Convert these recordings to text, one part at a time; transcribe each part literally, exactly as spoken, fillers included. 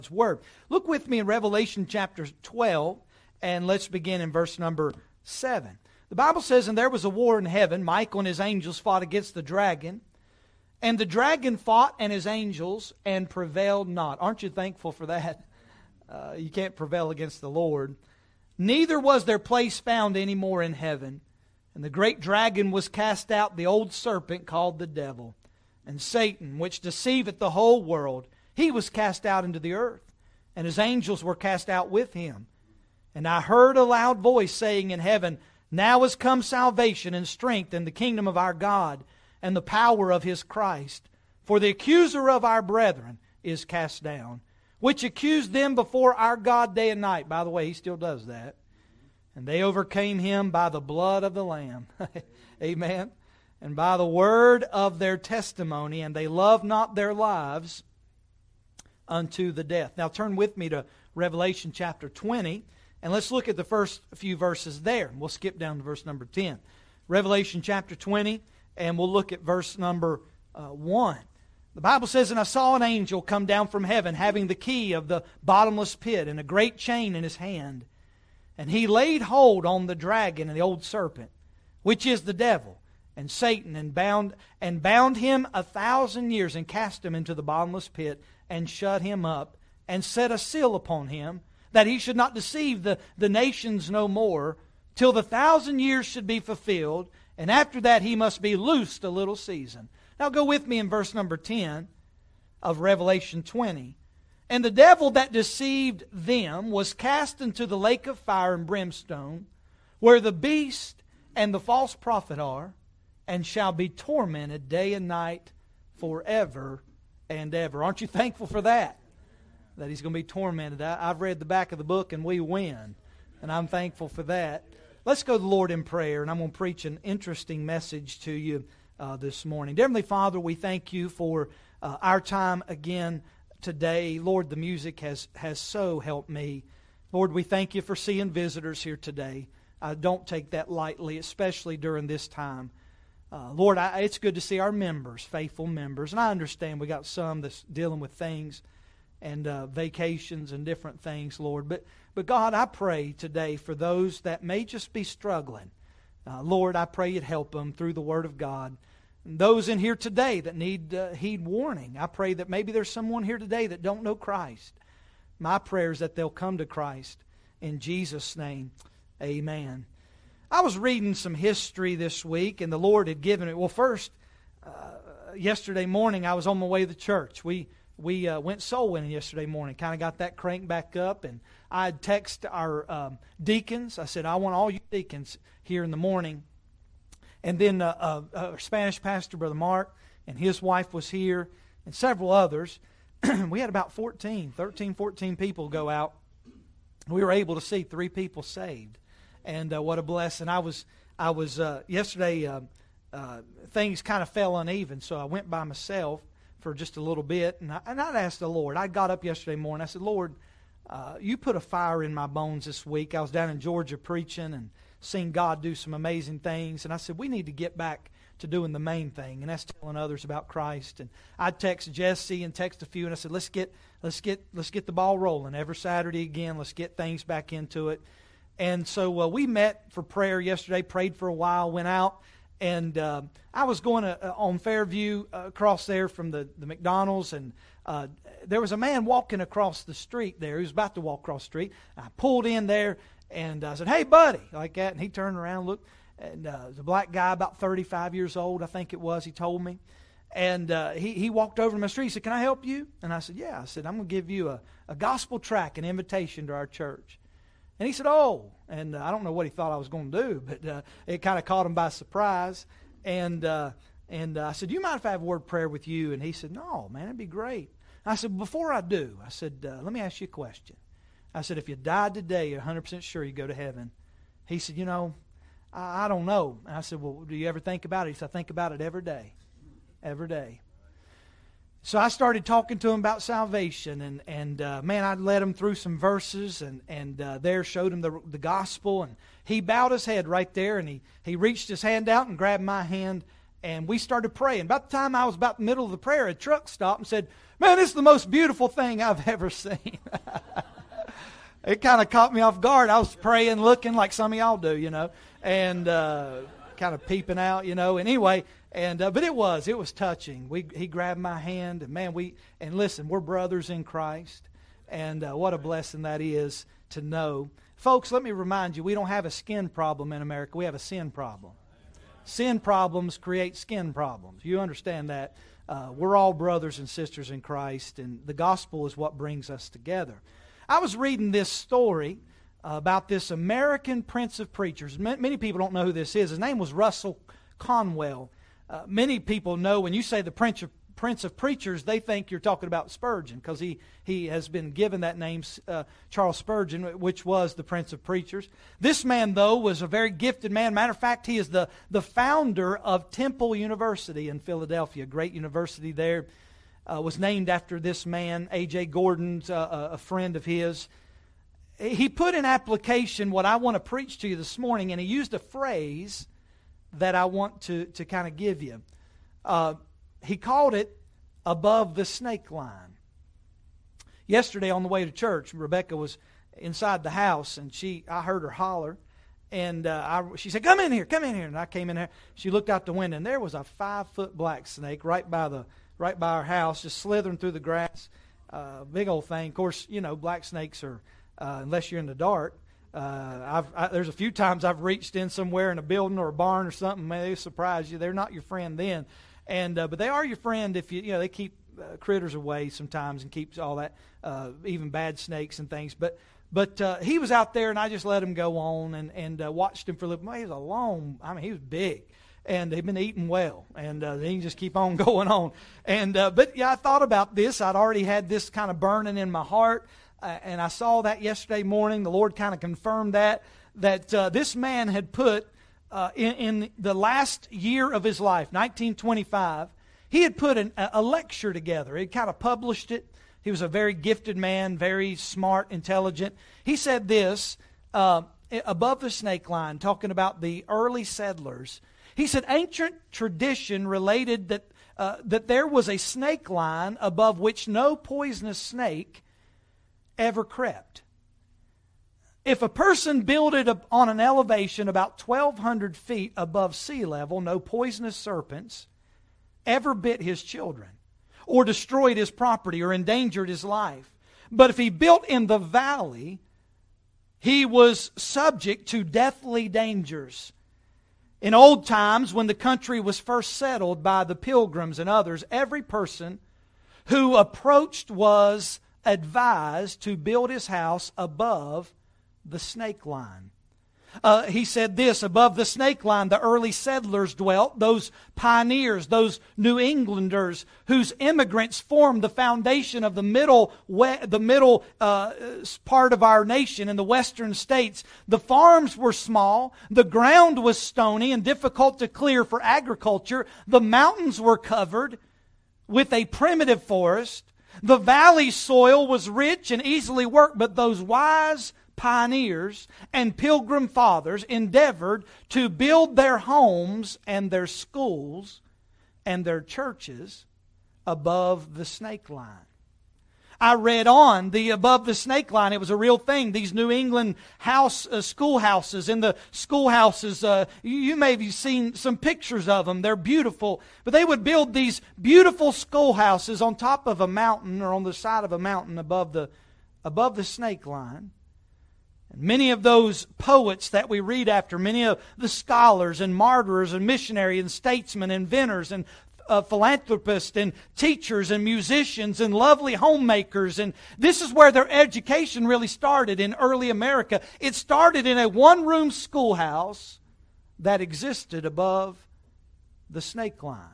Word. Look with me in Revelation chapter twelve, and let's begin in verse number seven. The Bible says, "And there was a war in heaven. Michael and his angels fought against the dragon. And the dragon fought and his angels and prevailed not." Aren't you thankful for that? Uh, you can't prevail against the Lord. "Neither was their place found any more in heaven. And the great dragon was cast out, the old serpent called the devil, and Satan, which deceiveth the whole world. He was cast out into the earth, and his angels were cast out with him. And I heard a loud voice saying in heaven, Now is come salvation and strength and the kingdom of our God and the power of His Christ. For the accuser of our brethren is cast down, which accused them before our God day and night." By the way, He still does that. "And they overcame him by the blood of the Lamb." Amen. "And by the word of their testimony, and they loved not their lives unto the death." Now turn with me to Revelation chapter twenty, and let's look at the first few verses there. We'll skip down to verse number ten. Revelation chapter twenty, and we'll look at verse number uh, one. The Bible says, "And I saw an angel come down from heaven, having the key of the bottomless pit, and a great chain in his hand. And he laid hold on the dragon and the old serpent, which is the devil, and Satan, and bound and bound him a thousand years, and cast him into the bottomless pit, and shut him up, and set a seal upon him, that he should not deceive the, the nations no more, till the thousand years should be fulfilled, and after that he must be loosed a little season." Now go with me in verse number ten of Revelation twenty. "And the devil that deceived them was cast into the lake of fire and brimstone, where the beast and the false prophet are, and shall be tormented day and night forever and ever." Aren't you thankful for that? That he's going to be tormented. I, I've read the back of the book and we win. And I'm thankful for that. Let's go to the Lord in prayer, and I'm going to preach an interesting message to you uh, this morning. Dear Heavenly Father, we thank You for uh, our time again today. Lord, the music has, has so helped me. Lord, we thank You for seeing visitors here today. I don't take that lightly, especially during this time. Uh, Lord, I, it's good to see our members, faithful members. And I understand we got some that's dealing with things and uh, vacations and different things, Lord. But, but God, I pray today for those that may just be struggling. Uh, Lord, I pray You'd help them through the Word of God. And those in here today that need uh, heed warning, I pray that maybe there's someone here today that don't know Christ. My prayer is that they'll come to Christ. In Jesus' name, amen. I was reading some history this week, and the Lord had given it. Well, first, uh, yesterday morning, I was on my way to the church. We we uh, went soul winning yesterday morning. Kind of got that crank back up, and I had texted our um, deacons. I said, "I want all you deacons here in the morning." And then uh, uh, our Spanish pastor, Brother Mark, and his wife was here, and several others. We had about fourteen, thirteen, fourteen people go out. We were able to see three people saved. And uh, what a blessing. I was, I was uh, yesterday, uh, uh, things kind of fell uneven, so I went by myself for just a little bit. And, I, and I'd asked the Lord. I got up yesterday morning. I said, "Lord, uh, You put a fire in my bones this week." I was down in Georgia preaching and seen God do some amazing things. And I said, we need to get back to doing the main thing, and that's telling others about Christ. And I text Jesse and text a few, and I said, let's get, let's get, let's get the ball rolling every Saturday again. Let's get things back into it. And so uh, we met for prayer yesterday, prayed for a while, went out, and uh, I was going to, uh, on Fairview uh, across there from the, the McDonald's, and uh, there was a man walking across the street there. He was about to walk across the street. I pulled in there, and I said, "Hey, buddy," like that, and he turned around, looked, and uh, it was a black guy, about thirty-five years old, I think it was, he told me. And uh, he, he walked over to my street. He said, "Can I help you?" And I said, "Yeah." I said, "I'm going to give you a, a gospel tract, an invitation to our church." And he said, "Oh," and uh, I don't know what he thought I was going to do, but uh, it kind of caught him by surprise. And uh, and uh, I said, "Do you mind if I have a word of prayer with you?" And he said, "No, man, it'd be great." I said, "Before I do," I said, uh, "let me ask you a question." I said, "If you died today, you're one hundred percent sure you go to heaven." He said, "You know, I, I don't know." And I said, "Well, do you ever think about it?" He said, "I think about it every day, every day." So I started talking to him about salvation, and, and uh, man, I led him through some verses, and, and uh, there showed him the, the gospel, and he bowed his head right there, and he, he reached his hand out and grabbed my hand, And we started praying. About the time I was about in the middle of the prayer, a truck stopped and said, "Man, this is the most beautiful thing I've ever seen." It kind of caught me off guard. I was praying, looking like some of y'all do, you know, and uh, kind of peeping out, you know. And anyway, and uh, but it was, it was touching. We he grabbed my hand, and man, we and listen, we're brothers in Christ, and uh, what a blessing that is to know, folks. Let me remind you, we don't have a skin problem in America. We have a sin problem. Sin problems create skin problems. You understand that? Uh, we're all brothers and sisters in Christ, and the gospel is what brings us together. I was reading this story uh, about this American Prince of Preachers. M- many people don't know who this is. His name was Russell Conwell. Uh, many people know when you say the Prince of, Prince of Preachers, they think you're talking about Spurgeon, because he, he has been given that name, uh, Charles Spurgeon, which was the Prince of Preachers. This man, though, was a very gifted man. Matter of fact, he is the, the founder of Temple University in Philadelphia, a great university there. Uh, was named after this man, A J Gordon's uh, a friend of his. He put in application what I want to preach to you this morning, and he used a phrase that I want to, to kind of give you. Uh, he called it above the snake line. Yesterday on the way to church, Rebecca was inside the house, and she I heard her holler, and uh, I, she said, "Come in here, come in here." And I came in there. She looked out the window, and there was a five-foot black snake right by the right by our house, just slithering through the grass. Uh, big old thing. Of course, you know, black snakes are, uh, unless you're in the dark. Uh, I've, I, there's a few times I've reached in somewhere in a building or a barn or something. Man, they surprise you. They're not your friend then, and uh, but they are your friend if you you know they keep uh, critters away sometimes and keeps all that, uh, even bad snakes and things. But but uh, he was out there, and I just let him go on and and uh, watched him for a little. Man, he was a long. I mean, he was big. And they've been eating well, and uh, they can just keep on going on. And uh, but yeah, I thought about this. I'd already had this kind of burning in my heart, uh, and I saw that yesterday morning. The Lord kind of confirmed that that uh, this man had put uh, in, in the last year of his life, nineteen twenty-five. He had put an, a lecture together. He kind of published it. He was a very gifted man, very smart, intelligent. He said this uh, above the snake line, talking about the early settlers. He said, ancient tradition related that uh, that there was a snake line above which no poisonous snake ever crept. If a person builded on an elevation about twelve hundred feet above sea level, no poisonous serpents ever bit his children or destroyed his property or endangered his life. But if he built in the valley, he was subject to deathly dangers. In old times, when the country was first settled by the Pilgrims and others, every person who approached was advised to build his house above the snake line. Uh, he said this, above the snake line, the early settlers dwelt, those pioneers, those New Englanders whose immigrants formed the foundation of the middle the middle uh, part of our nation in the western states. The farms were small, the ground was stony and difficult to clear for agriculture, the mountains were covered with a primitive forest, the valley soil was rich and easily worked, but those wise pioneers and pilgrim fathers endeavored to build their homes and their schools and their churches above the snake line. I read on the above the snake line. It was a real thing. These New England house uh, schoolhouses. In the schoolhouses, uh, you, you may have seen some pictures of them. They're beautiful. But they would build these beautiful schoolhouses on top of a mountain or on the side of a mountain above the above the snake line. And many of those poets that we read after, many of the scholars and martyrs and missionaries and statesmen, inventors and uh, philanthropists and teachers and musicians and lovely homemakers. And this is where their education really started in early America. It started in a one-room schoolhouse that existed above the snake line.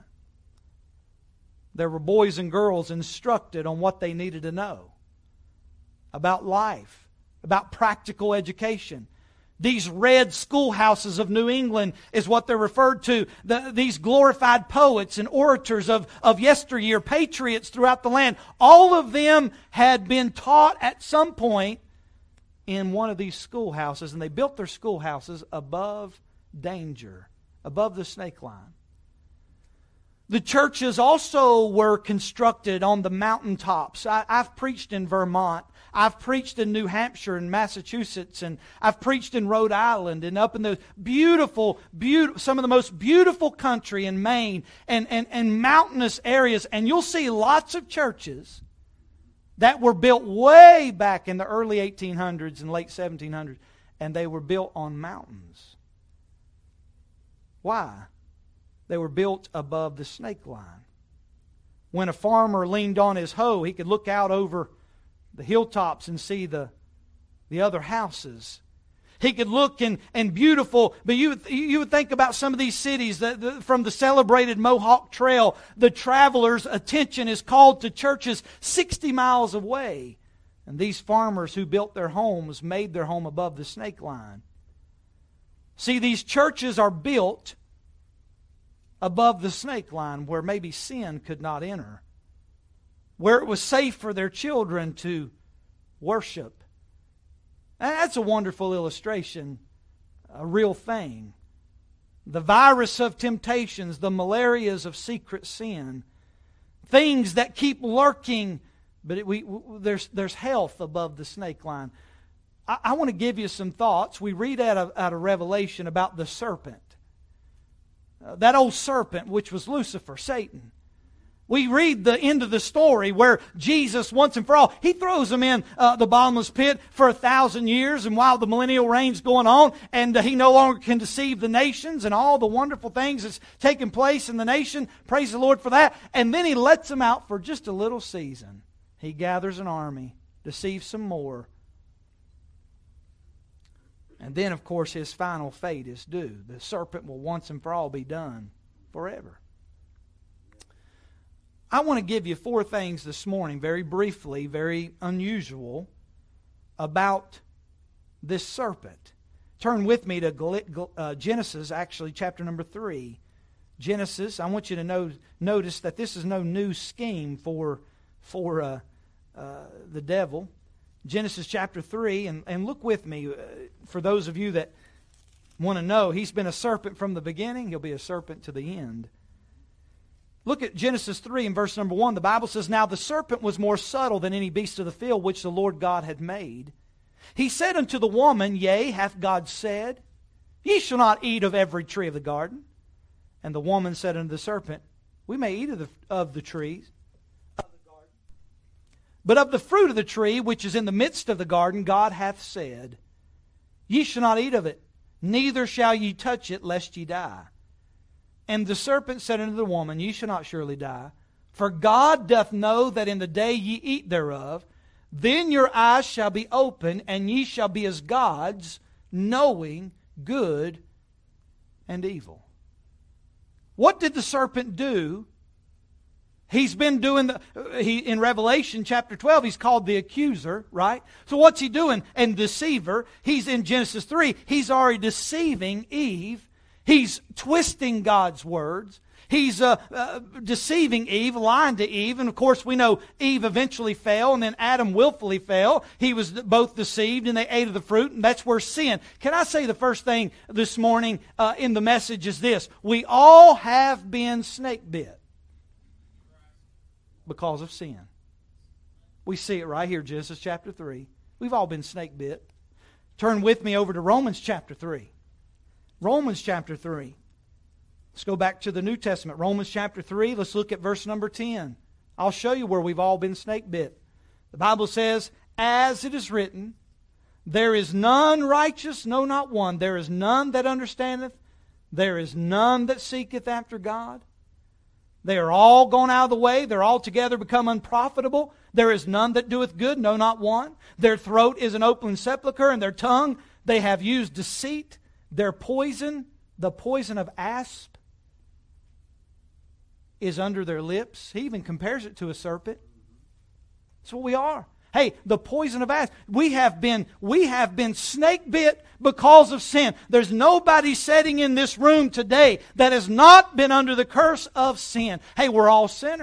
There were boys and girls instructed on what they needed to know about life, about practical education. These red schoolhouses of New England is what they're referred to. The, these glorified poets and orators of, of yesteryear, patriots throughout the land, all of them had been taught at some point in one of these schoolhouses, and they built their schoolhouses above danger, above the snake line. The churches also were constructed on the mountaintops. I, I've preached in Vermont. I've preached in New Hampshire and Massachusetts, and I've preached in Rhode Island and up in the beautiful, beautiful, some of the most beautiful country in Maine and, and, and mountainous areas. And you'll see lots of churches that were built way back in the early eighteen hundreds and late seventeen hundreds, and they were built on mountains. Why? They were built above the snake line. When a farmer leaned on his hoe, he could look out over the hilltops and see the, the other houses. He could look and, and beautiful, but you, you would think about some of these cities that, the, from the celebrated Mohawk Trail, the traveler's attention is called to churches sixty miles away. And these farmers who built their homes made their home above the snake line. See, these churches are built above the snake line where maybe sin could not enter, where it was safe for their children to worship. And that's a wonderful illustration, a real thing. The virus of temptations, the malarias of secret sin, things that keep lurking, but it, we, we, there's, there's health above the snake line. I, I want to give you some thoughts. We read out of, out of Revelation about the serpent. Uh, that old serpent, which was Lucifer, Satan. We read the end of the story where Jesus, once and for all, He throws them in uh, the bottomless pit for a thousand years, and while the millennial reign's going on, and uh, He no longer can deceive the nations and all the wonderful things that's taking place in the nation. Praise the Lord for that. And then He lets them out for just a little season. He gathers an army, deceives some more. And then, of course, his final fate is due. The serpent will once and for all be done forever. I want to give you four things this morning, very briefly, very unusual, about this serpent. Turn with me to uh, Genesis, actually, chapter number three. Genesis, I want you to know, notice that this is no new scheme for, for uh, uh, the devil. Genesis chapter three, and, and look with me, uh, for those of you that want to know, he's been a serpent from the beginning, he'll be a serpent to the end. Look at Genesis three and verse number one. The Bible says, "Now the serpent was more subtle than any beast of the field which the Lord God had made. He said unto the woman, Yea, hath God said, Ye shall not eat of every tree of the garden. And the woman said unto the serpent, We may eat of the, of the trees, but of the fruit of the tree which is in the midst of the garden, God hath said, Ye shall not eat of it, neither shall ye touch it, lest ye die. And the serpent said unto the woman, Ye shall not surely die, for God doth know that in the day ye eat thereof, then your eyes shall be open, and ye shall be as gods, knowing good and evil." What did the serpent do? He's been doing, the, he in Revelation chapter twelve, he's called the accuser, right? So what's he doing? And deceiver. He's in Genesis three. He's already deceiving Eve. He's twisting God's words. He's uh, uh, deceiving Eve, lying to Eve. And of course we know Eve eventually fell, and then Adam willfully fell. He was both deceived and they ate of the fruit, and that's where sin. Can I say the first thing this morning uh, in the message is this. We all have been snake bit because of sin. We see it right here, Genesis chapter three. We've all been snake bit. Turn with me over to Romans chapter three. Romans chapter three. Let's go back to the New Testament. Romans chapter three. Let's look at verse number ten. I'll show you where we've all been snake bit. The Bible says, "As it is written, there is none righteous, no, not one. There is none that understandeth. There is none that seeketh after God. They are all gone out of the way. They're altogether become unprofitable. There is none that doeth good, no, not one. Their throat is an open sepulchre, and their tongue they have used deceit. Their poison, the poison of asp, is under their lips." He even compares it to a serpent. That's what we are. Hey, the poison of asp. We have been, we have been snake bit because of sin. There's nobody sitting in this room today that has not been under the curse of sin. Hey, we're all sinners.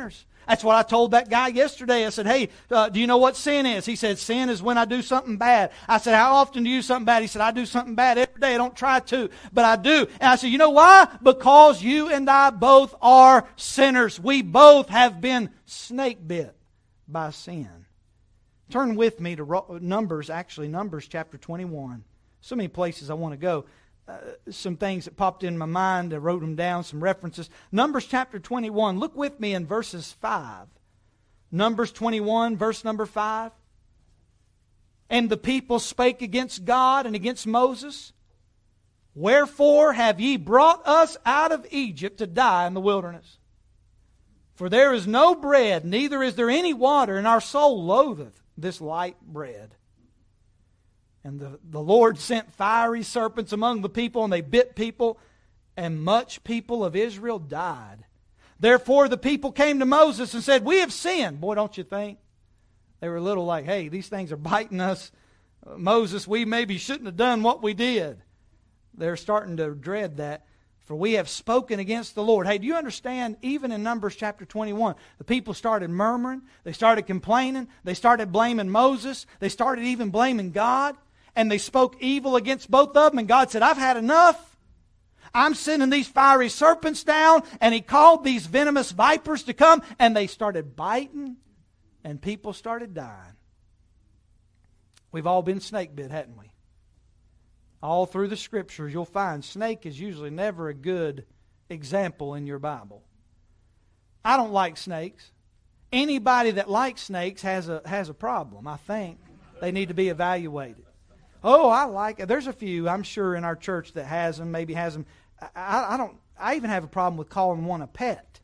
That's what I told that guy yesterday. I said, hey, uh, do you know what sin is? He said, sin is when I do something bad. I said, how often do you do something bad? He said, I do something bad every day. I don't try to, but I do. And I said, you know why? Because you and I both are sinners. We both have been snake bit by sin. Turn with me to Numbers, actually, Numbers chapter twenty-one. So many places I want to go. Uh, some things that popped in my mind. I wrote them down, some references. Numbers chapter twenty-one. Look with me in verses five. Numbers twenty-one, verse number five. And the people spake against God and against Moses. Wherefore have ye brought us out of Egypt to die in the wilderness? For there is no bread, neither is there any water, and our soul loatheth this light bread. And the, the Lord sent fiery serpents among the people, and they bit people, and much people of Israel died. Therefore the people came to Moses and said, we have sinned. Boy, don't you think? They were a little like, hey, these things are biting us. Uh, Moses, we maybe shouldn't have done what we did. They're starting to dread that. For we have spoken against the Lord. Hey, do you understand, even in Numbers chapter twenty-one, the people started murmuring, they started complaining, they started blaming Moses, they started even blaming God. And they spoke evil against both of them. And God said, I've had enough. I'm sending these fiery serpents down. And He called these venomous vipers to come. And they started biting. And people started dying. We've all been snake bit, hadn't we? All through the Scriptures, you'll find snake is usually never a good example in your Bible. I don't like snakes. Anybody that likes snakes has a, has a problem, I think. They need to be evaluated. Oh, I like it. There's a few, I'm sure, in our church that has them, maybe has them. I, I don't. I even have a problem with calling one a pet.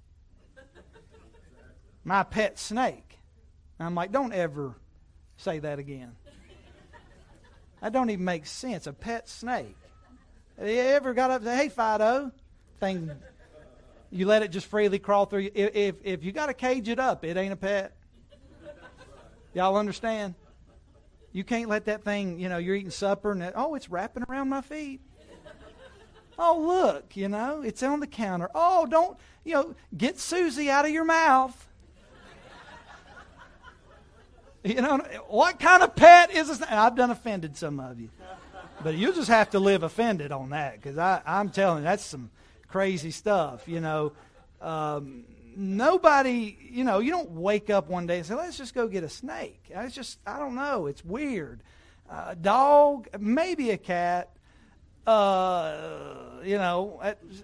My pet snake. And I'm like, don't ever say that again. That don't even make sense. A pet snake. Have you ever got up and said, hey, Fido? Thing, you let it just freely crawl through you. If, if, if you got to cage it up, it ain't a pet. Y'all understand? You can't let that thing, you know, you're eating supper and, it, oh, it's wrapping around my feet. Oh, look, you know, it's on the counter. Oh, don't, you know, get Susie out of your mouth. You know, what kind of pet is this? I've done offended some of you. But you'll just have to live offended on that, because I'm telling you, that's some crazy stuff, you know. Um, nobody, you know, you don't wake up one day and say, let's just go get a snake. It's just, I don't know, it's weird. A uh, dog, maybe a cat. Uh, you know,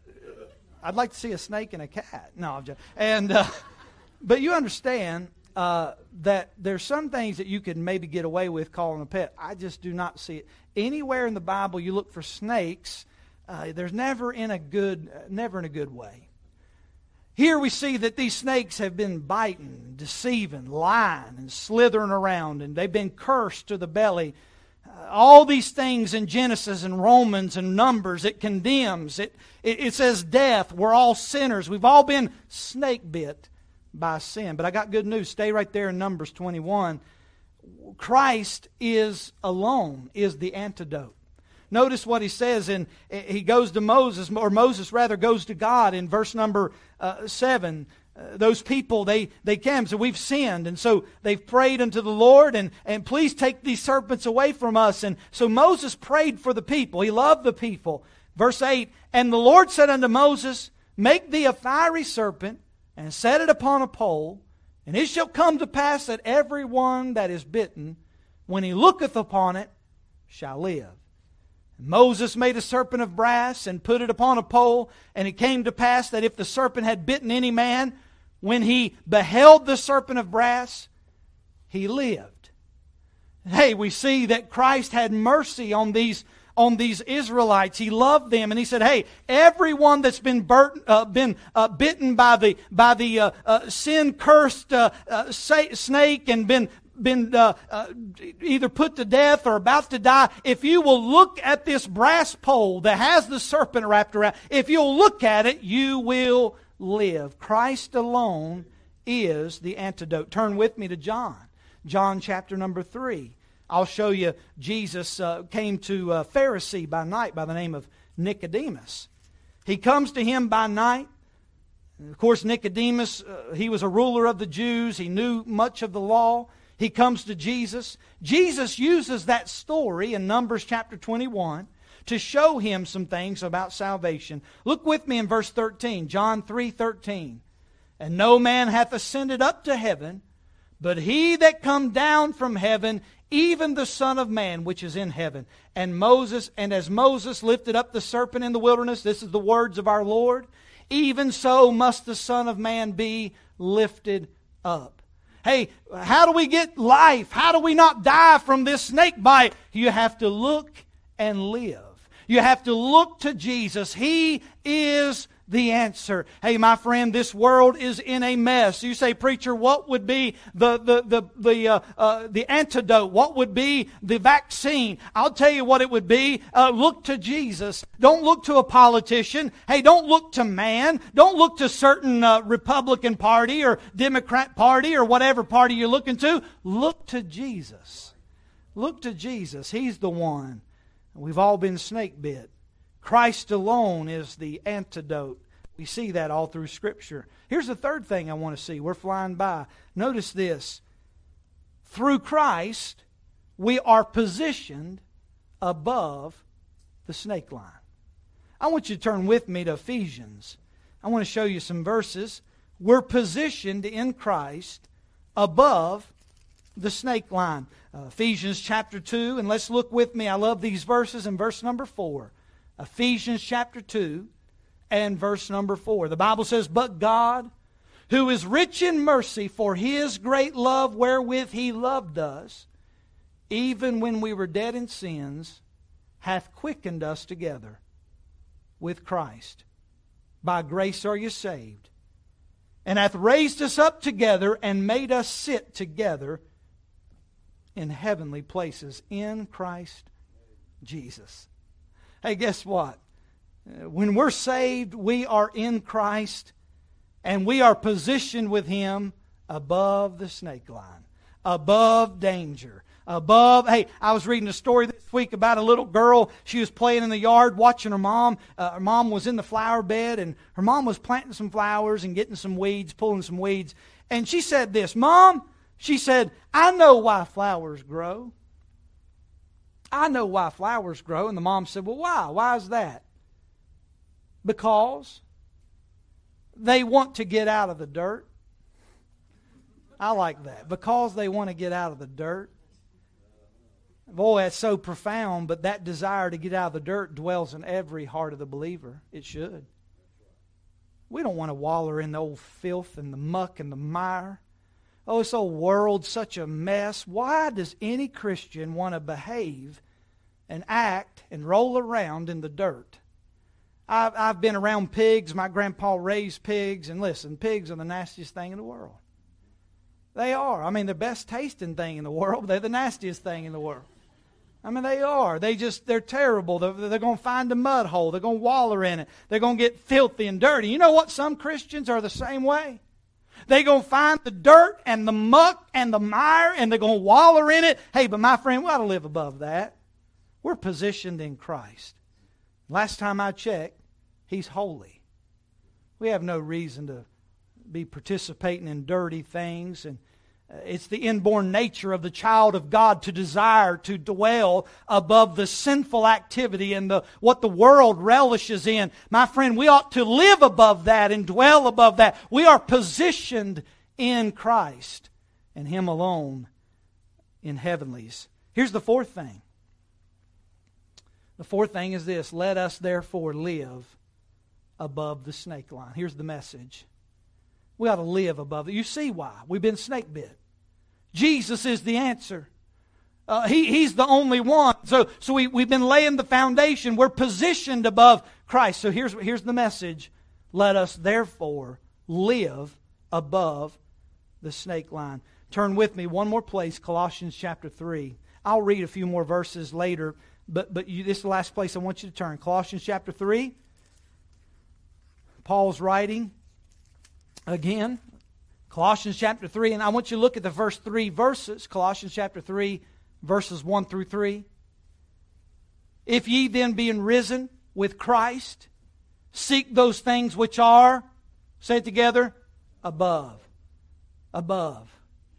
I'd like to see a snake and a cat. No, I'm just, and, uh, but you understand uh, that there's some things that you could maybe get away with calling a pet. I just do not see it. Anywhere in the Bible you look for snakes, uh, there's never in a good, never in a good way. Here we see that these snakes have been biting, deceiving, lying, and slithering around, and they've been cursed to the belly. Uh, all these things in Genesis and Romans and Numbers, it condemns. It, it, it says death. We're all sinners. We've all been snake bit by sin. But I got good news. Stay right there in Numbers twenty-one. Christ is alone, is the antidote. Notice what he says, in he goes to Moses, or Moses rather goes to God in verse number uh, seven. Uh, those people, they, they came, so we've sinned, and so they've prayed unto the Lord, and, and please take these serpents away from us. And so Moses prayed for the people. He loved the people. Verse eight, and the Lord said unto Moses, make thee a fiery serpent, and set it upon a pole, and it shall come to pass that every one that is bitten, when he looketh upon it, shall live. Moses made a serpent of brass and put it upon a pole, and it came to pass that if the serpent had bitten any man, when he beheld the serpent of brass, he lived. Hey, we see that Christ had mercy on these, on these Israelites. He loved them, and He said, hey, everyone that's been, burt, uh, been uh, bitten by the, by the uh, uh, sin-cursed uh, uh, snake and been been uh, uh, either put to death or about to die, if you will look at this brass pole that has the serpent wrapped around, if you'll look at it, you will live. Christ alone is the antidote. Turn with me to John. John chapter number three. I'll show you Jesus uh, came to a Pharisee by night by the name of Nicodemus. He comes to him by night, Of course, Nicodemus, uh, he was a ruler of the Jews. He knew much of the law. He comes to Jesus. Jesus uses that story in Numbers chapter twenty-one to show him some things about salvation. Look with me in verse thirteen, John three thirteen. And no man hath ascended up to heaven, but he that come down from heaven, even the Son of Man which is in heaven. And Moses, and as Moses lifted up the serpent in the wilderness, this is the words of our Lord, even so must the Son of Man be lifted up. Hey, how do we get life? How do we not die from this snake bite? You have to look and live. You have to look to Jesus. He is the answer. Hey, my friend, this world is in a mess. You say, preacher, what would be the the the the uh, uh, the antidote? What would be the vaccine? I'll tell you what it would be. Uh, look to Jesus. Don't look to a politician. Hey, don't look to man. Don't look to certain uh, Republican Party or Democrat Party or whatever party you're looking to. Look to Jesus. Look to Jesus. He's the one. We've all been snake bit. Christ alone is the antidote. We see that all through Scripture. Here's the third thing I want to see. We're flying by. Notice this. Through Christ, we are positioned above the snake line. I want you to turn with me to Ephesians. I want to show you some verses. We're positioned in Christ above the snake line. Uh, Ephesians chapter two, and let's look with me. I love these verses in verse number four. Ephesians chapter two and verse number four. The Bible says, but God, who is rich in mercy for His great love wherewith He loved us, even when we were dead in sins, hath quickened us together with Christ. By grace are you saved, and hath raised us up together and made us sit together in heavenly places in Christ Jesus. Hey, guess what? When we're saved, we are in Christ, and we are positioned with Him above the snake line, above danger, above... Hey, I was reading a story this week about a little girl. She was playing in the yard, watching her mom. Uh, her mom was in the flower bed, and her mom was planting some flowers and getting some weeds, pulling some weeds. And she said this, Mom, she said, I know why flowers grow. I know why flowers grow. And the mom said, well, why? Why is that? Because they want to get out of the dirt. I like that. Because they want to get out of the dirt. Boy, that's so profound, but that desire to get out of the dirt dwells in every heart of the believer. It should. We don't want to waller in the old filth and the muck and the mire. Oh, this old world's such a mess. Why does any Christian want to behave and act and roll around in the dirt? I've, I've been around pigs. My grandpa raised pigs. And listen, pigs are the nastiest thing in the world. They are. I mean, the best tasting thing in the world, but they're the nastiest thing in the world. I mean, they are. They just, they're terrible. They're, they're going to find a mud hole. They're going to waller in it. They're going to get filthy and dirty. You know what? Some Christians are the same way. They're going to find the dirt and the muck and the mire, and they're going to waller in it. Hey, but my friend, we ought to live above that. We're positioned in Christ. Last time I checked, He's holy. We have no reason to be participating in dirty things. And uh, it's the inborn nature of the child of God to desire to dwell above the sinful activity and the what the world relishes in. My friend, we ought to live above that and dwell above that. We are positioned in Christ and Him alone in heavenlies. Here's the fourth thing. The fourth thing is this: let us therefore live above the snake line. Here's the message. We ought to live above it. You see why. We've been snake bit. Jesus is the answer. Uh, he, he's the only one. So, so we, we've been laying the foundation. We're positioned above Christ. So here's, here's the message. Let us therefore live above the snake line. Turn with me one more place, Colossians chapter three. I'll read a few more verses later, but, but you, this is the last place I want you to turn. Colossians chapter three. Paul's writing again, Colossians chapter three, and I want you to look at the first three verses. Colossians chapter three, verses one through three. If ye then being risen with Christ, seek those things which are Say it together. Above. Above.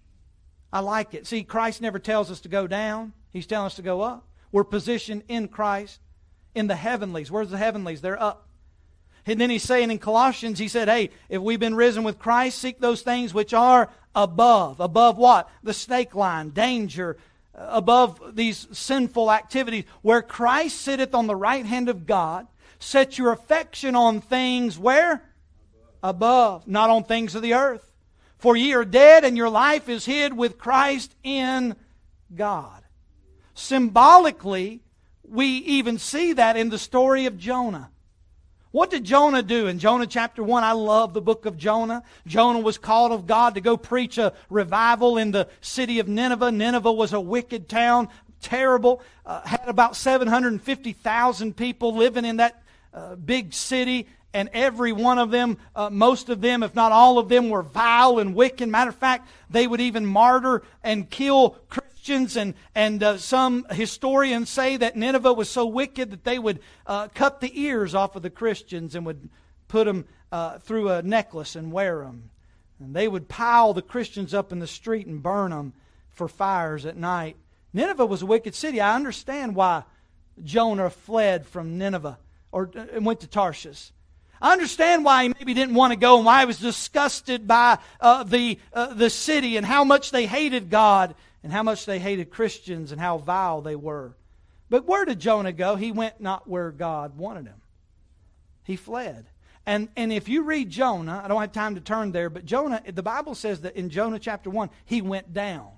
I like it. See, Christ never tells us to go down. He's telling us to go up. We're positioned in Christ in the heavenlies. Where's the heavenlies? They're up. And then he's saying in Colossians, he said, hey, if we've been risen with Christ, seek those things which are above. Above what? The snake line, danger, above these sinful activities. Where Christ sitteth on the right hand of God, set your affection on things where? Above. Above, not on things of the earth. For ye are dead, and your life is hid with Christ in God. Symbolically, we even see that in the story of Jonah. What did Jonah do? In Jonah chapter one, I love the book of Jonah. Jonah was called of God to go preach a revival in the city of Nineveh. Nineveh was a wicked town, terrible. Uh, had about seven hundred fifty thousand people living in that uh, big city. And every one of them, uh, most of them, if not all of them, were vile and wicked. Matter of fact, they would even martyr and kill Christians. And, and uh, some historians say that Nineveh was so wicked that they would uh, cut the ears off of the Christians and would put them uh, through a necklace and wear them. And they would pile the Christians up in the street and burn them for fires at night. Nineveh was a wicked city. I understand why Jonah fled from Nineveh or uh, went to Tarshish. I understand why he maybe didn't want to go and why he was disgusted by uh, the uh, the city and how much they hated God and how much they hated Christians and how vile they were. But where did Jonah go? He went not where God wanted him. He fled. And and if you read Jonah, I don't have time to turn there, but Jonah, the Bible says that in Jonah chapter one, he went down.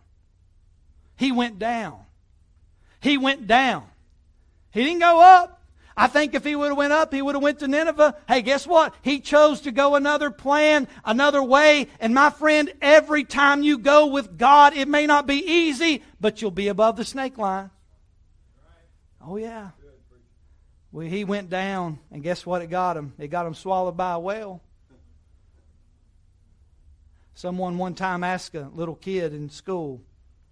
He went down. He went down. He didn't go up. I think if he would have went up, he would have went to Nineveh. Hey, guess what? He chose to go another plan, another way. And my friend, every time you go with God, it may not be easy, but you'll be above the snake line. Oh, yeah. Well, he went down, and guess what it got him? It got him swallowed by a whale. Someone one time asked a little kid in school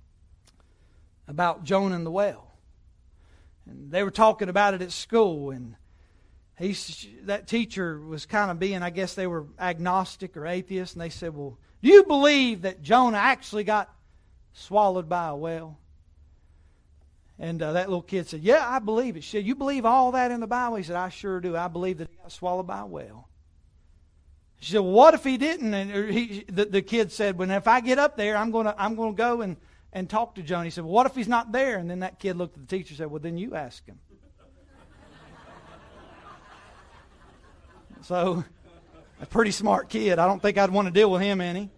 about Jonah and the whale. And they were talking about it at school, and he, that teacher was kind of being, I guess they were agnostic or atheist, and they said, well, do you believe that Jonah actually got swallowed by a whale? And uh, that little kid said, yeah, I believe it. She said, you believe all that in the Bible? He said, I sure do. I believe that he got swallowed by a whale. She said, well, what if he didn't? And he, the, the kid said, well, if I get up there, I'm going to I'm going to go and and talk to Jonah. He said, well, what if he's not there? And then that kid looked at the teacher and said, well, then you ask him. So, a pretty smart kid. I don't think I'd want to deal with him any.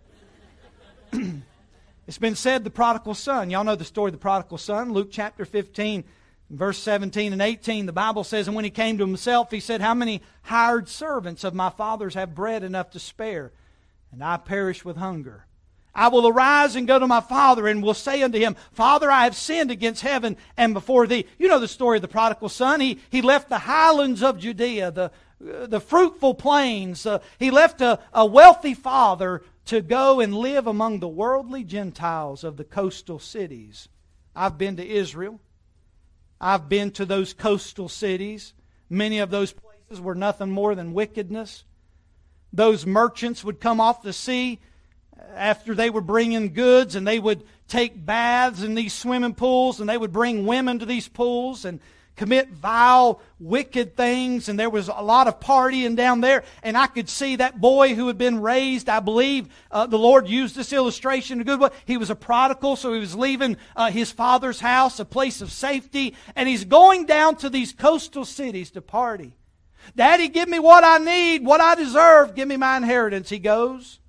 It's been said, the prodigal son. Y'all know the story of the prodigal son. Luke chapter fifteen, verse seventeen and eighteen. The Bible says, and when he came to himself, he said, how many hired servants of my father's have bread enough to spare? And I perish with hunger. I will arise and go to my father and will say unto him, Father, I have sinned against heaven and before thee. You know the story of the prodigal son. He, he left the highlands of Judea, the, uh, the fruitful plains. Uh, he left a, a wealthy father to go and live among the worldly Gentiles of the coastal cities. I've been to Israel. I've been to those coastal cities. Many of those places were nothing more than wickedness. Those merchants would come off the sea after they were bringing goods, and they would take baths in these swimming pools, and they would bring women to these pools and commit vile, wicked things, and there was a lot of partying down there. And I could see that boy who had been raised, I believe uh, the Lord used this illustration in a good way. He was a prodigal, so he was leaving uh, his father's house, a place of safety, and he's going down to these coastal cities to party. Daddy, give me what I need, what I deserve, give me my inheritance. He goes,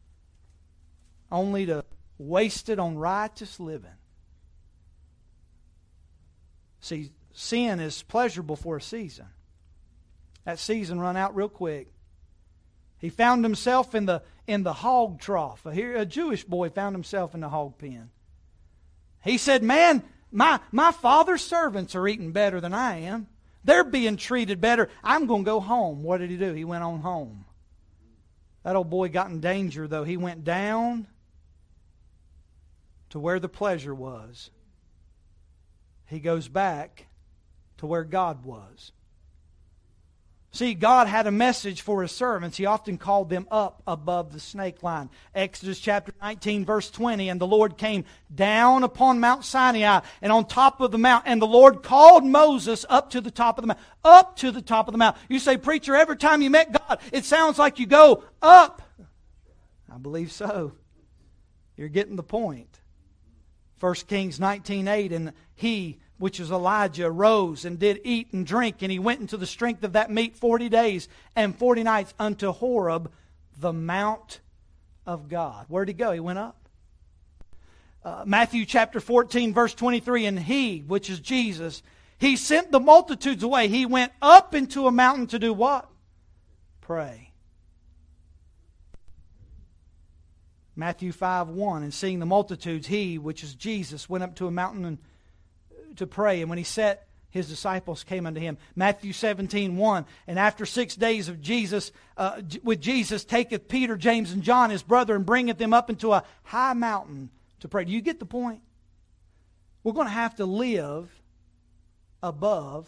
only to waste it on riotous living. See, sin is pleasurable for a season. That season run out real quick. He found himself in the in the hog trough. A, a Jewish boy found himself in the hog pen. He said, man, my, my father's servants are eating better than I am. They're being treated better. I'm going to go home. What did he do? He went on home. That old boy got in danger, though. He went down to where the pleasure was. He goes back to where God was. See, God had a message for His servants. He often called them up above the snake line. Exodus chapter nineteen, verse twenty, and the Lord came down upon Mount Sinai and on top of the mount, and the Lord called Moses up to the top of the mount. Up to the top of the mount. You say, preacher, every time you met God, it sounds like you go up. I believe so. You're getting the point. First Kings nineteen eight, and he, which is Elijah, rose and did eat and drink, and he went into the strength of that meat forty days and forty nights unto Horeb, the mount of God. Where'd he go? He went up. Uh, Matthew chapter fourteen, verse twenty-three, and he, which is Jesus, he sent the multitudes away. He went up into a mountain to do what? Pray. Matthew five one, and seeing the multitudes, he, which is Jesus, went up to a mountain and to pray, and when he sat, his disciples came unto him. Matthew seventeen one, and after six days of Jesus, uh, with Jesus, taketh Peter, James, and John, his brother, and bringeth them up into a high mountain to pray. Do you get the point? We're going to have to live above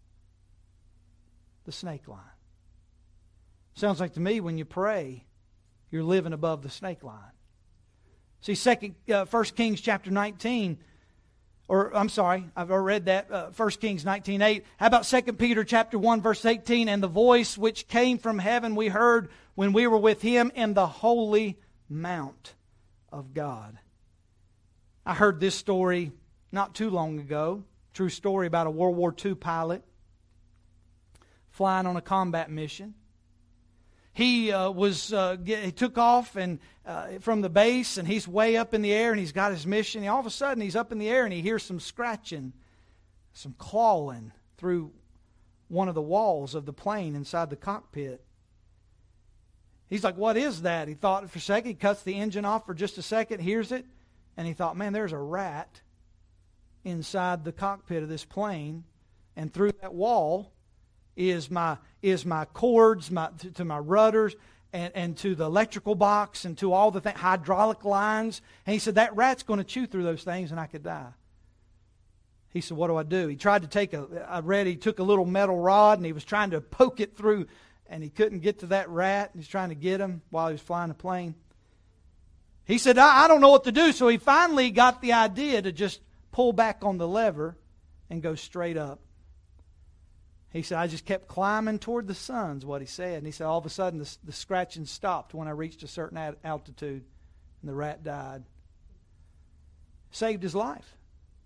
the snake line. Sounds like to me when you pray, you're living above the snake line. See, second, uh, First Kings chapter nineteen, or I'm sorry, I've already read that, uh, First Kings nineteen eight. How about Second Peter chapter one, verse eighteen? And the voice which came from heaven we heard when we were with him in the holy mount of God. I heard this story not too long ago. True story about a World War Two pilot flying on a combat mission. He uh, was uh, get, he took off and uh, from the base, and he's way up in the air, and he's got his mission. And all of a sudden, he's up in the air, and he hears some scratching, some clawing through one of the walls of the plane inside the cockpit. He's like, "What is that?" He thought for a second. He cuts the engine off for just a second, hears it, and he thought, "Man, there's a rat inside the cockpit of this plane, and through that wall is my is my cords my to, to my rudders and, and to the electrical box and to all the th- hydraulic lines." And he said, "That rat's going to chew through those things and I could die." He said, "What do I do?" He tried to take a, I read he took a little metal rod and he was trying to poke it through, and he couldn't get to that rat. He's trying to get him while he was flying the plane. He said, I, I don't know what to do. So he finally got the idea to just pull back on the lever and go straight up. He said, "I just kept climbing toward the sun," is what he said. And he said, all of a sudden, the, the scratching stopped when I reached a certain ad, altitude, and the rat died. Saved his life.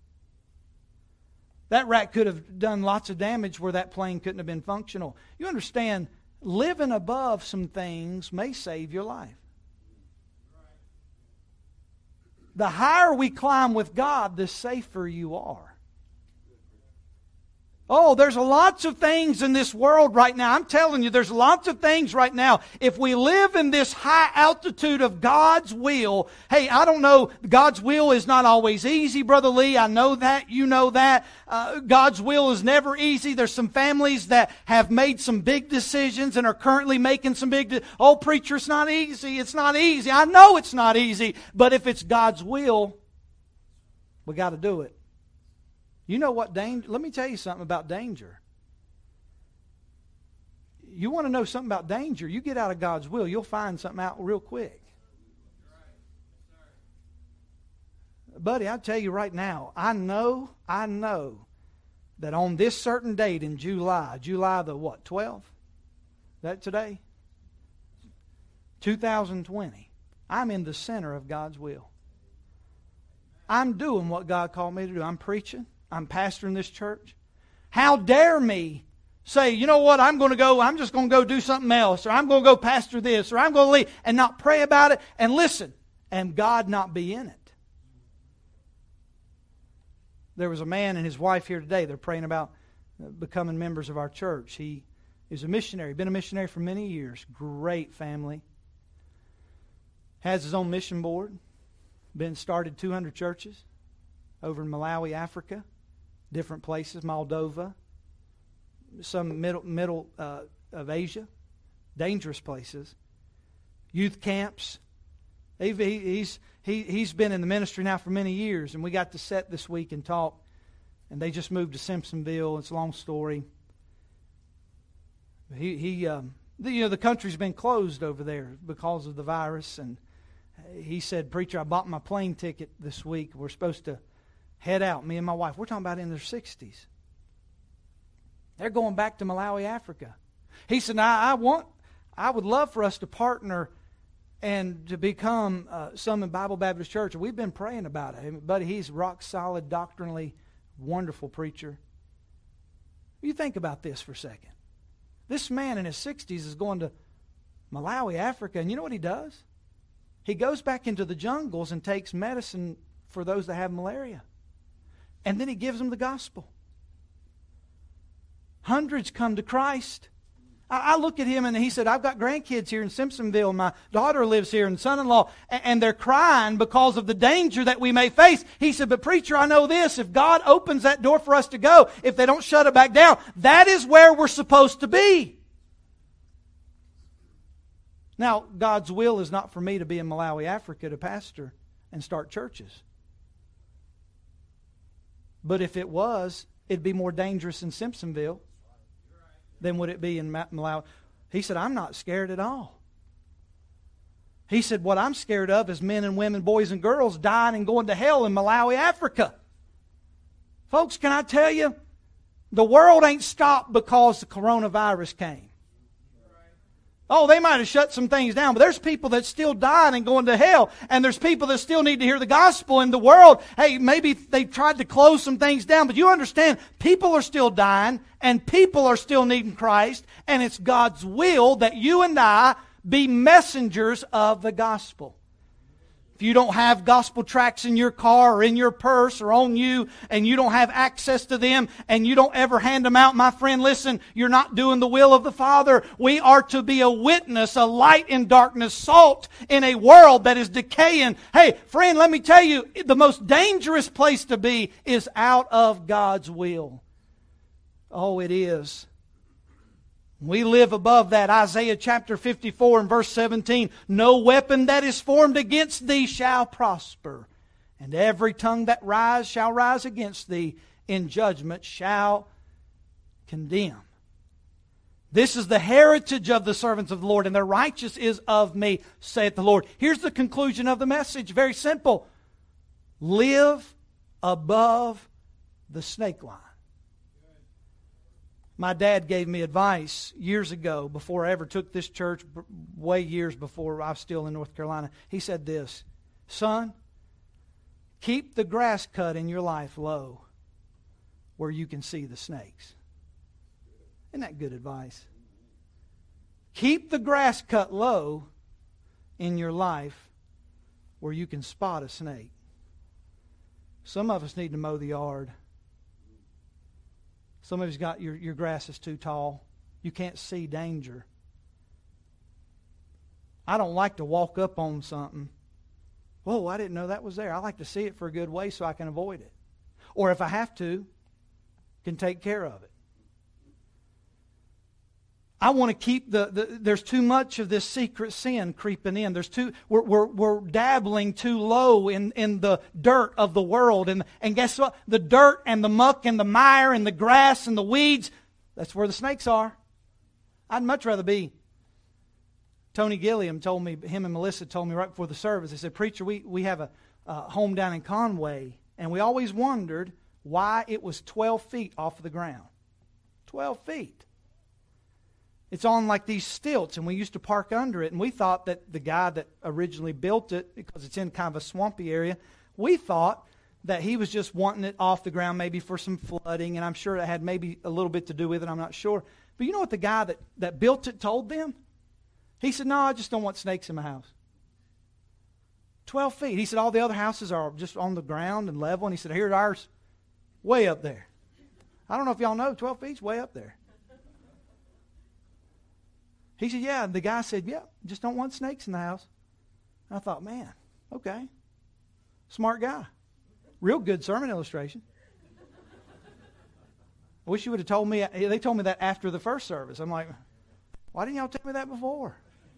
That rat could have done lots of damage where that plane couldn't have been functional. You understand, living above some things may save your life. The higher we climb with God, the safer you are. Oh, there's lots of things in this world right now. I'm telling you, there's lots of things right now. If we live in this high altitude of God's will, hey, I don't know, God's will is not always easy, Brother Lee. I know that. You know that. Uh, God's will is never easy. There's some families that have made some big decisions and are currently making some big, de- oh, preacher, it's not easy. It's not easy. I know it's not easy. But if it's God's will, we got to do it. You know what danger? Let me tell you something about danger. You want to know something about danger? You get out of God's will, you'll find something out real quick. Buddy, I tell you right now, I know, I know that on this certain date in July, July the what, twelfth? Is that today? two thousand twenty. I'm in the center of God's will. I'm doing what God called me to do. I'm preaching. I'm pastoring this church. How dare me say, you know what, I'm going to go, I'm just going to go do something else, or I'm going to go pastor this, or I'm going to leave, and not pray about it, and listen, and God not be in it. There was a man and his wife here today. They're praying about becoming members of our church. He is a missionary, been a missionary for many years. Great family. Has his own mission board. Been started two hundred churches over in Malawi, Africa. Different places, Moldova, some middle middle uh, of Asia, dangerous places, youth camps. He, he's he he's been in the ministry now for many years, and we got to sit this week and talk. And they just moved to Simpsonville. It's a long story. He, he um, the, you know, the country's been closed over there because of the virus, and he said, "Preacher, I bought my plane ticket this week. We're supposed to head out, me and my wife." We're talking about in their sixties. They're going back to Malawi, Africa. He said, I, I want, I would love for us to partner and to become uh, Summit Bible Baptist Church. We've been praying about it. Buddy, he's rock solid, doctrinally wonderful preacher. You think about this for a second. This man in his sixties is going to Malawi, Africa, and you know what he does? He goes back into the jungles and takes medicine for those that have malaria. And then he gives them the gospel. Hundreds come to Christ. I, I look at him and he said, I've got grandkids here in Simpsonville. My daughter lives here and son-in-law. And, and they're crying because of the danger that we may face. He said, but preacher, I know this. If God opens that door for us to go, if they don't shut it back down, that is where we're supposed to be. Now, God's will is not for me to be in Malawi, Africa to pastor and start churches. But if it was, it'd be more dangerous in Simpsonville than would it be in Malawi. He said, I'm not scared at all. He said, what I'm scared of is men and women, boys and girls dying and going to hell in Malawi, Africa. Folks, can I tell you, the world ain't stopped because the coronavirus came. Oh, they might have shut some things down, but there's people that still dying and going to hell, and there's people that still need to hear the gospel in the world. Hey, maybe they've tried to close some things down, but you understand, people are still dying, and people are still needing Christ, and it's God's will that you and I be messengers of the gospel. If you don't have gospel tracts in your car or in your purse or on you, and you don't have access to them, and you don't ever hand them out, my friend, listen, you're not doing the will of the Father. We are to be a witness, a light in darkness, salt in a world that is decaying. Hey, friend, let me tell you, the most dangerous place to be is out of God's will. Oh, it is. We live above that. Isaiah chapter fifty-four and verse seventeen. No weapon that is formed against thee shall prosper, and every tongue that rise shall rise against thee in judgment shall condemn. This is the heritage of the servants of the Lord, and their righteousness is of me, saith the Lord. Here's the conclusion of the message. Very simple. Live above the snake line. My dad gave me advice years ago, before I ever took this church, way years before I was still in North Carolina. He said this, son, keep the grass cut in your life low where you can see the snakes. Isn't that good advice? Keep the grass cut low in your life where you can spot a snake. Some of us need to mow the yard. Some of you's got your, your grass is too tall. You can't see danger. I don't like to walk up on something. Whoa, I didn't know that was there. I like to see it for a good way so I can avoid it. Or if I have to, can take care of it. I want to keep the, the there's too much of this secret sin creeping in. There's too we're we're, we're dabbling too low in, in the dirt of the world. And, and guess what? The dirt and the muck and the mire and the grass and the weeds, that's where the snakes are. I'd much rather be. Tony Gilliam told me, him and Melissa told me right before the service, they said, preacher, we, we have a, a home down in Conway, and we always wondered why it was twelve feet off of the ground. twelve feet. It's on like these stilts, and we used to park under it, and we thought that the guy that originally built it, because it's in kind of a swampy area, we thought that he was just wanting it off the ground maybe for some flooding, and I'm sure it had maybe a little bit to do with it, I'm not sure. But you know what the guy that, that built it told them? He said, no, I just don't want snakes in my house. twelve feet. He said, all the other houses are just on the ground and level, and he said, here's ours, way up there. I don't know if y'all know, twelve feet's way up there. He said, yeah. And the guy said, yeah, just don't want snakes in the house. And I thought, man, okay. Smart guy. Real good sermon illustration. I wish you would have told me. They told me that after the first service. I'm like, why didn't y'all tell me that before?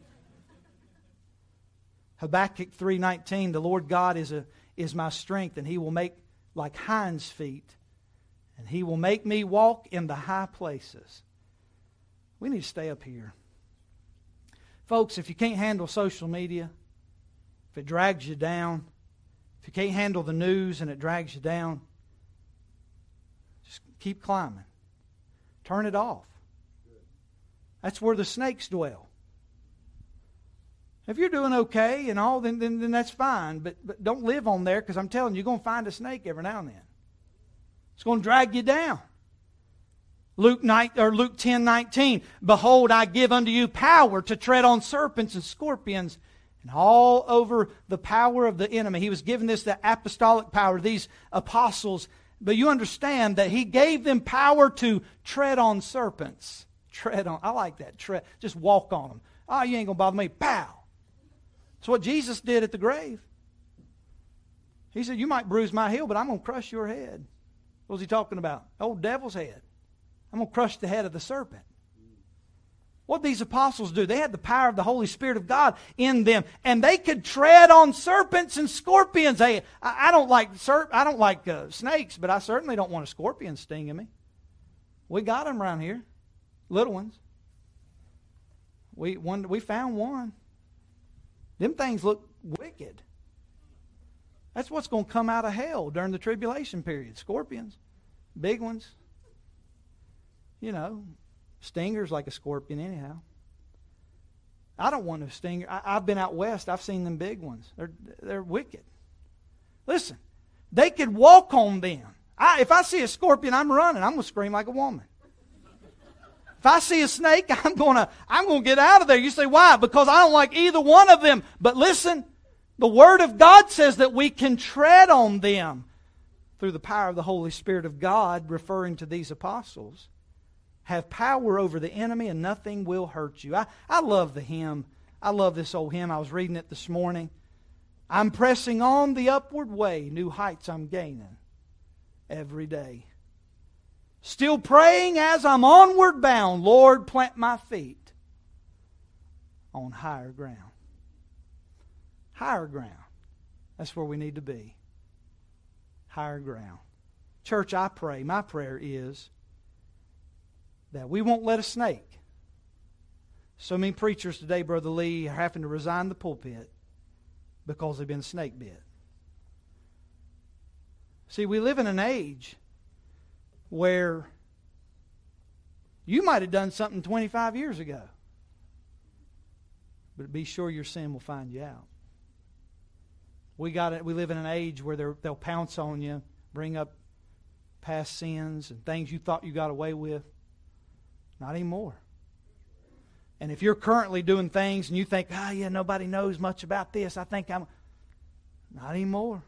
Habakkuk three nineteen, the Lord God is a is my strength, and He will make like hinds feet, and He will make me walk in the high places. We need to stay up here. Folks, if you can't handle social media, if it drags you down, if you can't handle the news and it drags you down, just keep climbing. Turn it off. That's where the snakes dwell. If you're doing okay and all, then, then, then that's fine. But, but don't live on there, because I'm telling you, you're going to find a snake every now and then. It's going to drag you down. Luke nine, or Luke ten nineteen. Behold, I give unto you power to tread on serpents and scorpions and all over the power of the enemy. He was given this, the apostolic power, these apostles. But you understand that He gave them power to tread on serpents. Tread on. I like that. Tread. Just walk on them. Oh, you ain't going to bother me. Pow. That's what Jesus did at the grave. He said, you might bruise my heel, but I'm going to crush your head. What was He talking about? Old devil's head. I'm going to crush the head of the serpent. What these apostles do, they had the power of the Holy Spirit of God in them, and they could tread on serpents and scorpions. Hey, I, I don't like serp, I don't like uh, snakes, but I certainly don't want a scorpion stinging me. We got them around here, little ones. We one we found one. Them things look wicked. That's what's going to come out of hell during the tribulation period. Scorpions, big ones. You know, stingers like a scorpion anyhow. I don't want a stinger. I, I've been out west. I've seen them big ones. They're they're wicked. Listen, they could walk on them. I, if I see a scorpion, I'm running. I'm going to scream like a woman. If I see a snake, I'm going to I'm going to get out of there. You say, why? Because I don't like either one of them. But listen, the Word of God says that we can tread on them through the power of the Holy Spirit of God, referring to these apostles. Have power over the enemy, and nothing will hurt you. I, I love the hymn. I love this old hymn. I was reading it this morning. I'm pressing on the upward way. New heights I'm gaining every day. Still praying as I'm onward bound. Lord, plant my feet on higher ground. Higher ground. That's where we need to be. Higher ground. Church, I pray, my prayer is that we won't let a snake. So many preachers today, Brother Lee, are having to resign the pulpit because they've been snake bit. See, we live in an age where you might have done something twenty-five years ago, but be sure your sin will find you out. We got it. We live in an age where they'll pounce on you, bring up past sins and things you thought you got away with. Not anymore. And if you're currently doing things and you think, ah, oh, yeah, nobody knows much about this, I think I'm... Not anymore.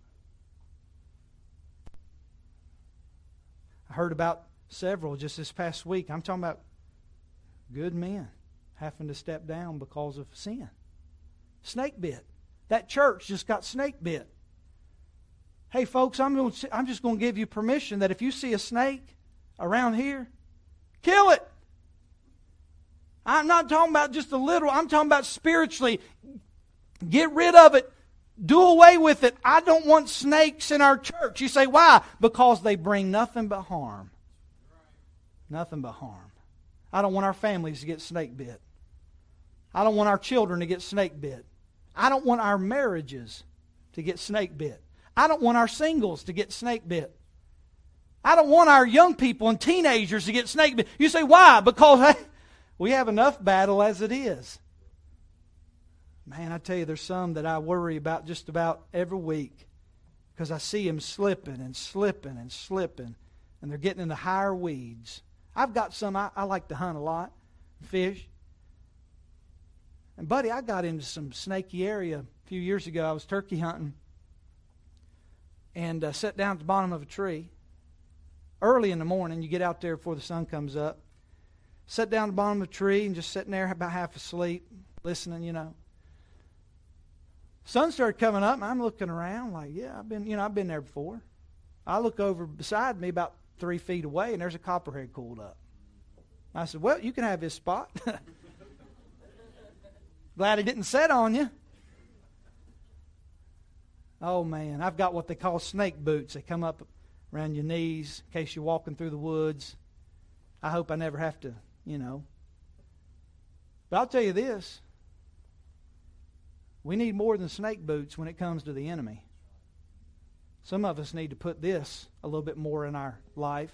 I heard about several just this past week. I'm talking about good men having to step down because of sin. Snake bit. That church just got snake bit. Hey, folks, I'm, going to, I'm just going to give you permission that if you see a snake around here, kill it. I'm not talking about just the literal. I'm talking about spiritually. Get rid of it. Do away with it. I don't want snakes in our church. You say, why? Because they bring nothing but harm. Nothing but harm. I don't want our families to get snake bit. I don't want our children to get snake bit. I don't want our marriages to get snake bit. I don't want our singles to get snake bit. I don't want our young people and teenagers to get snake bit. You say, why? Because hey, we have enough battle as it is. Man, I tell you, there's some that I worry about just about every week because I see them slipping and slipping and slipping, and they're getting in the higher weeds. I've got some, I, I like to hunt a lot, fish. And, buddy, I got into some snaky area a few years ago. I was turkey hunting and uh, sat down at the bottom of a tree. Early in the morning, you get out there before the sun comes up. Sat down at the bottom of a tree and just sitting there about half asleep, listening, you know. Sun started coming up, and I'm looking around like, yeah, I've been, you know, I've been there before. I look over beside me about three feet away, and there's a copperhead coiled up. I said, well, you can have this spot. Glad he didn't set on you. Oh, man, I've got what they call snake boots. They come up around your knees in case you're walking through the woods. I hope I never have to, you know, But I'll tell you this. We need more than snake boots when it comes to the enemy. Some of us need to put this a little bit more in our life.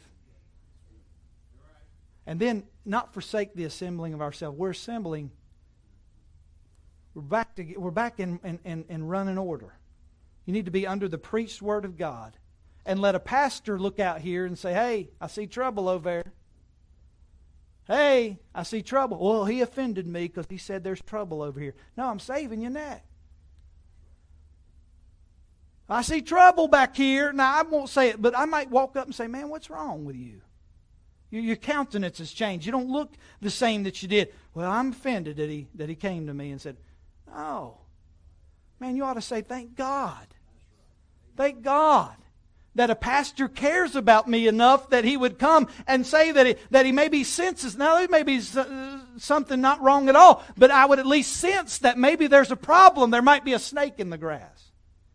And then not forsake the assembling of ourselves. We're assembling. We're back to we're back in, in, in, in running order. You need to be under the preached word of God. And let a pastor look out here and say, hey, I see trouble over there. Hey, I see trouble. Well, he offended me because he said there's trouble over here. No, I'm saving your neck. I see trouble back here. Now, I won't say it, but I might walk up and say, man, what's wrong with you? Your countenance has changed. You don't look the same that you did. Well, I'm offended that he, that he came to me and said, oh, man, you ought to say, thank God. Thank God that a pastor cares about me enough that he would come and say that he, that he maybe senses. Now, there may be something not wrong at all, but I would at least sense that maybe there's a problem. There might be a snake in the grass.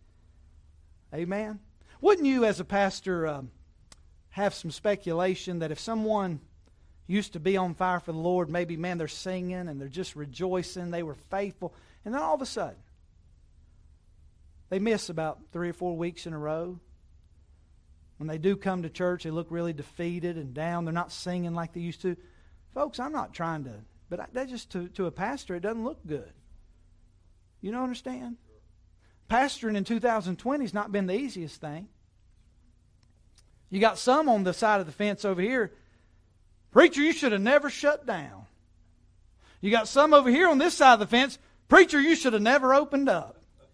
Amen? Wouldn't you, as a pastor, um, have some speculation that if someone used to be on fire for the Lord, maybe, man, they're singing and they're just rejoicing, they were faithful, and then all of a sudden, they miss about three or four weeks in a row. When they do come to church, they look really defeated and down. They're not singing like they used to. Folks, I'm not trying to, but I, that just to, to a pastor, it doesn't look good. You don't understand? Pastoring in two thousand twenty has not been the easiest thing. You got some on the side of the fence over here. Preacher, you should have never shut down. You got some over here on this side of the fence. Preacher, you should have never opened up.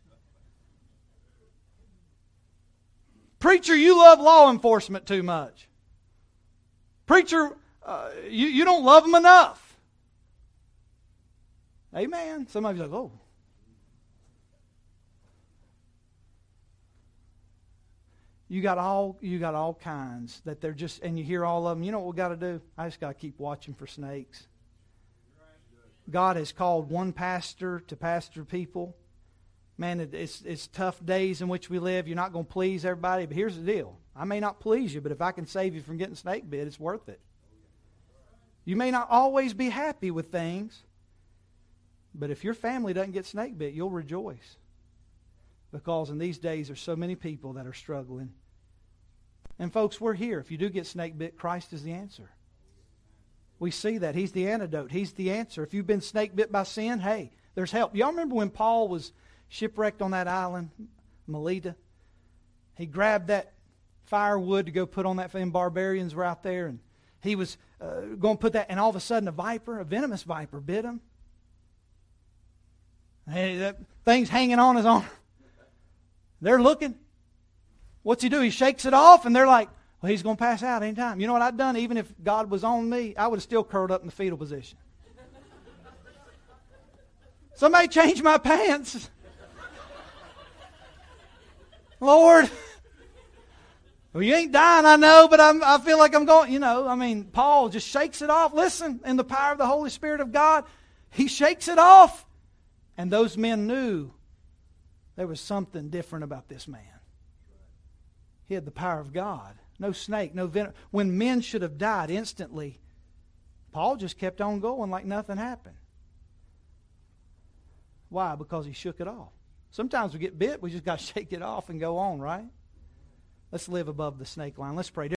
Preacher, you love law enforcement too much. Preacher, uh, you, you don't love them enough. Amen. Some of you are like, oh. You got all you got all kinds that they're just, and you hear all of them. You know what we got to do? I just got to keep watching for snakes. God has called one pastor to pastor people. Man, it's it's tough days in which we live. You're not going to please everybody, but here's the deal. I may not please you, but if I can save you from getting snake bit, it's worth it. You may not always be happy with things, but if your family doesn't get snake bit, you'll rejoice. Because in these days, there's so many people that are struggling. And folks, we're here. If you do get snake bit, Christ is the answer. We see that. He's the antidote. He's the answer. If you've been snake bit by sin, hey, there's help. Y'all remember when Paul was shipwrecked on that island, Melita? He grabbed that firewood to go put on that thing. Barbarians were out there, and he was uh, going to put that, and all of a sudden a viper, a venomous viper, bit him. Hey, that thing's hanging on his arm. They're looking. What's he do? He shakes it off, and they're like, well, he's going to pass out anytime. You know what I'd done? Even if God was on me, I would have still curled up in the fetal position. Somebody change my pants. Lord, well, you ain't dying, I know, but I'm, I feel like I'm going, you know, I mean, Paul just shakes it off. Listen, in the power of the Holy Spirit of God, he shakes it off. And those men knew there was something different about this man. He had the power of God. No snake, no venom. When men should have died instantly, Paul just kept on going like nothing happened. Why? Because he shook it off. Sometimes we get bit, we just got to shake it off and go on, right? Let's live above the snake line. Let's pray.